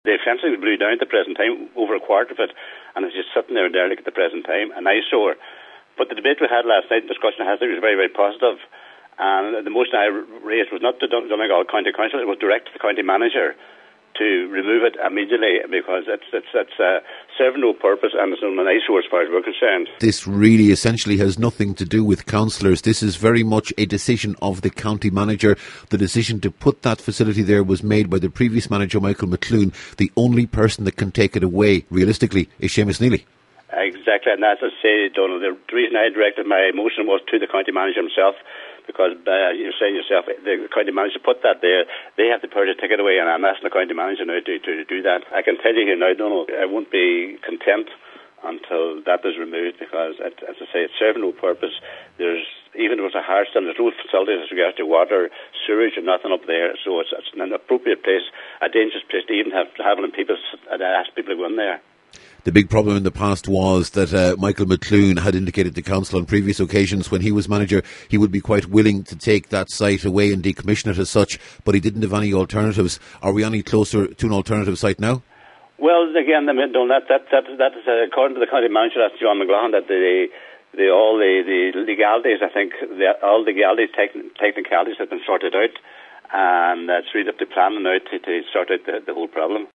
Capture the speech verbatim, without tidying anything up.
The fencing blew down at the present time, over a quarter of it, and it's just sitting there derelict at the present time, an eyesore. But the debate we had last night, the discussion I had, was very, very positive. And the motion I raised was not to Dun- Donegal County Council, it was direct to the county manager to remove it immediately, because it's it's it's uh, serving no purpose and it's an eyesore as far as we're concerned. This really essentially has nothing to do with councillors. This is very much a decision of the county manager. The decision to put that facility there was made by the previous manager, Michael McCloone. The only person that can take it away, realistically, is Seamus Neely. Exactly, and as I say, Donald, the reason I directed my motion was to the county manager himself, because uh, you're saying yourself, the county manager put that there, they have the power to take it away, and I'm asking the county manager now to, to do that. I can tell you here now, Donald, I won't be content until that is removed, because, it, as I say, it's serving no purpose. There's, even if it was a hard stand, there's no facilities as regards to water, sewage, or nothing up there, so it's, it's an appropriate place, a dangerous place to even have having people, and ask people to go in there. The big problem in the past was that uh, Michael McCloone had indicated to council on previous occasions when he was manager he would be quite willing to take that site away and decommission it as such, but he didn't have any alternatives. Are we any closer to an alternative site now? Well, again, I mean, that that that that is uh, according to the county manager, that's John McLaughlin, that the the all the, the legalities, I think, the, all the legalities, techn- technicalities have been sorted out, and it's really up to planning now to, to sort out the, the whole problem.